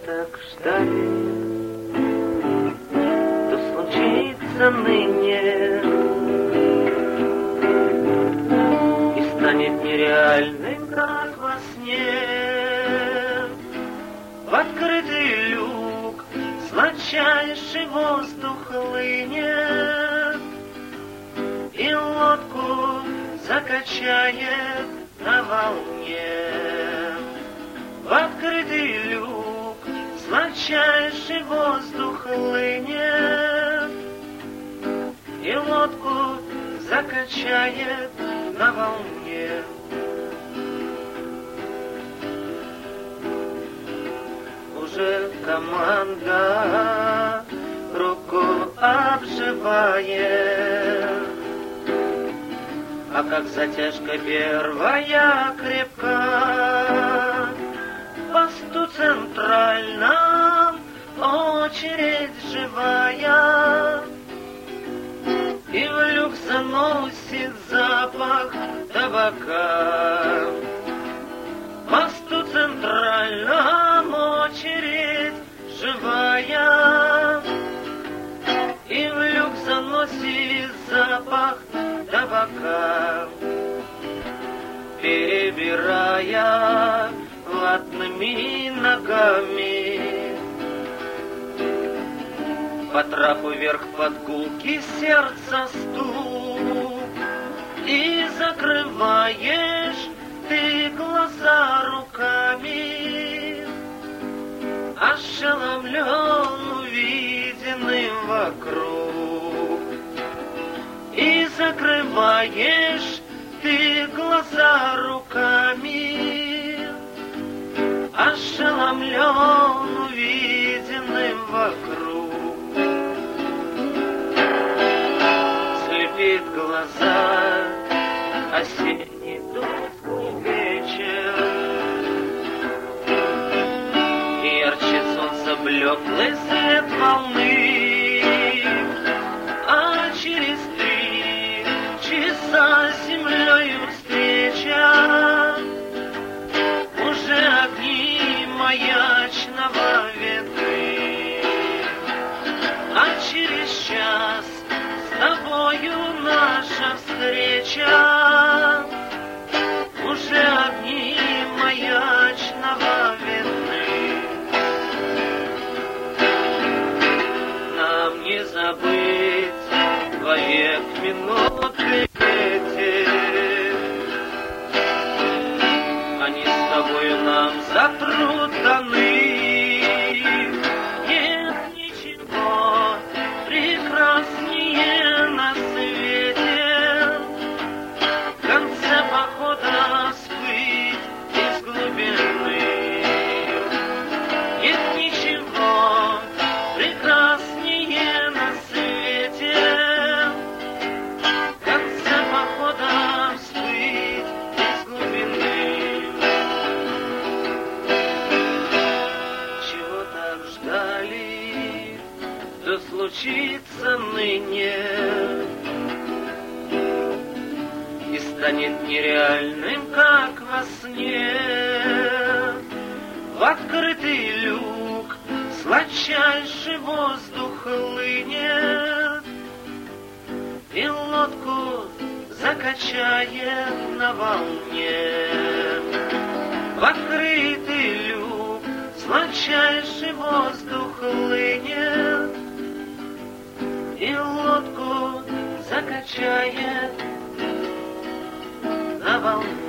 так ждали, то случится ныне и станет нереальным, как во сне. В открытый люк сладчайший воздух хлынет и лодку закачает на волне. В открытый люк сладчайший воздух хлынет и лодку закачает на волне. Уже команда руку обживает, а как затяжка первая крепка, в посту центральном очередь живая, и в люк заносит запах табака. В посту центральном очередь живая, и в люк заносит запах табака. Перебирая ватными ногами по трапу вверх под гулки сердца стук, и закрываешь ты глаза руками, ошеломлен увиденным вокруг, и закрываешь ты глаза руками, ошеломлен увиденным вокруг. Слепит глаза осенний тусклый вечер, и ярче солнца блеклый свет волны, а через 3 часа с землею встреча, уже огни маячного видны, а через час с тобою наша встреча, уже огни маячного видны. Нам не забыть вовек минуты эти, они с тобою нам за труд даны. Нет ничего прекраснее на свете в конце похода всплыть из глубины. Нет ничего прекраснее на свете в конце похода всплыть из глубины. Чего так ждали, то случится ныне и станет нереальным, как во сне. В открытый люк сладчайший воздух хлынет и лодку закачает на волне. В открытый люк сладчайший воздух хлынет и лодку закачает на волне.